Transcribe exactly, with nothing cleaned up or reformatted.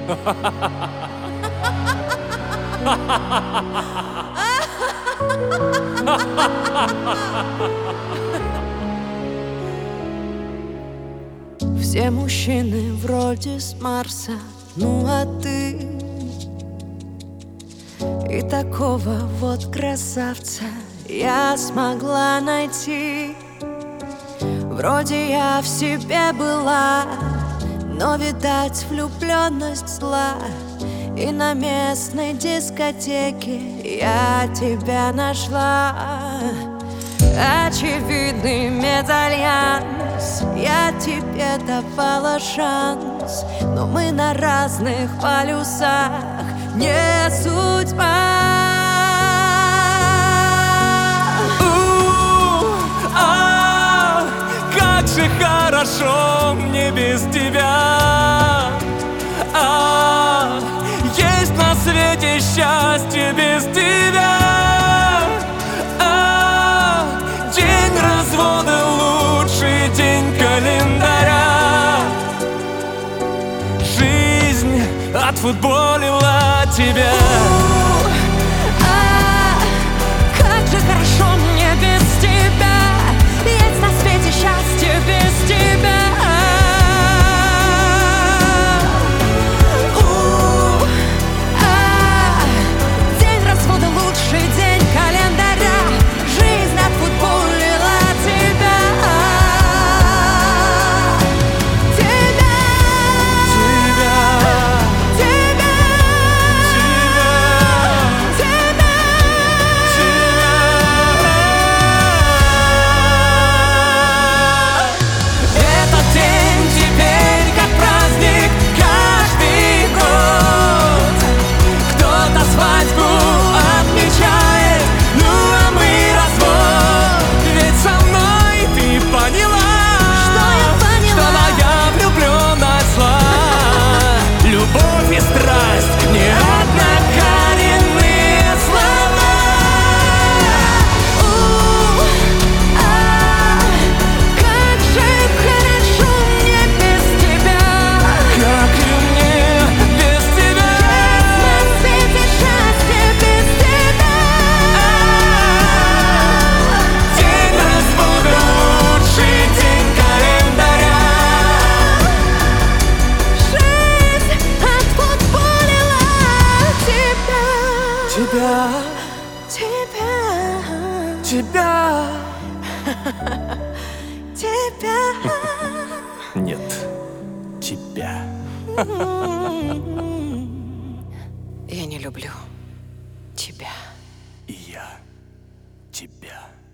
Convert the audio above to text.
Все мужчины вроде с Марса, ну а ты и такого вот красавца я смогла найти. Вроде я в себе была, но, видать, влюбленность зла. И на местной дискотеке я тебя нашла. Очевидный мезальянс, я тебе давала шанс, но мы на разных полюсах, не судьба. У-а, как же хорошо мне без тебя. А, есть на свете счастье без тебя. А, день развода лучший день календаря. Жизнь отфутболила тебя. А, как же хорошо мне без тебя. Есть на свете счастье без тебя. Тебя, тебя, тебя, тебя. Нет, тебя. Я не люблю тебя. И я тебя.